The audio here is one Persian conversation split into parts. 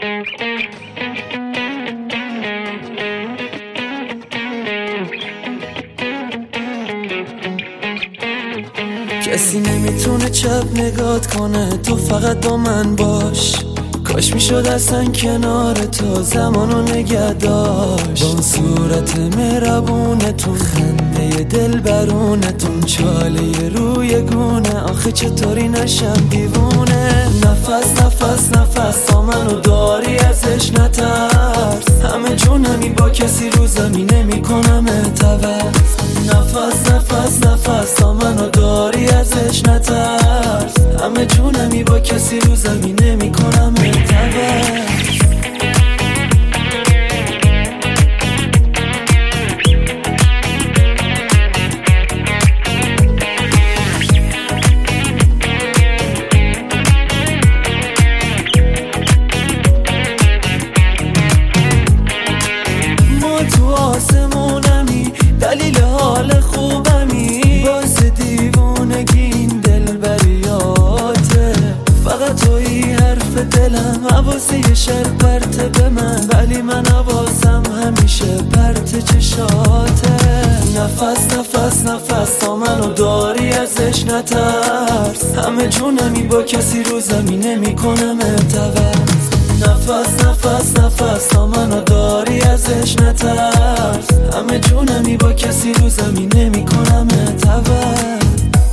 کسی نمیتونه چپ نگات کنه، تو فقط با من باش. کاش میشد اصلا کنار تو زمانو نگه داشت. با اون صورت مهربونتون، خنده دل برونتون، چاله روی گونه، آخه چطوری نشم دیوونه. نفس نفس نفس تا منو داری ازش نترس، همه جونمی با کسی رو زمینه میکنم اتوس. نفس نفس نفس تا منو داری ازش نترس، همه جونمی با کسی رو زمینه میکنم اتوس. ما تو آسمونمی، دلیل حال خوبمی، باعث دیوونگی این دل بریاته. فقط توی حرف دلم، حواسه یه شر پرته به من، ولی من حواسم همیشه پرت چشاته. نفس نفس نفس تا منو داری ازش نترس، همه جونمی با کسی رو زمینه میکنم اتوس. نفس نفس نفس تا منو داری ازش نترس، همه جونمی با کسی رو زمینه میکنم اتوس.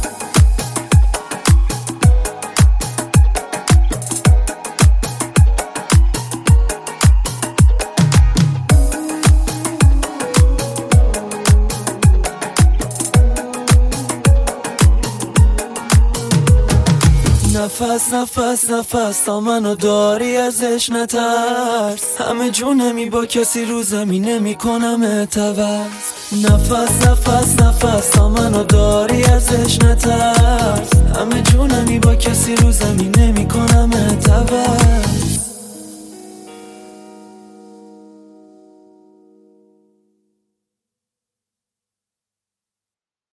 نفس نفس نفس تا منو داری ازش نترس، همه جونمی با کسی رو زمینه میکنم اتوس. نفس نفس نفس تا منو داری ازش نترس، همه جونمی با کسی رو زمینه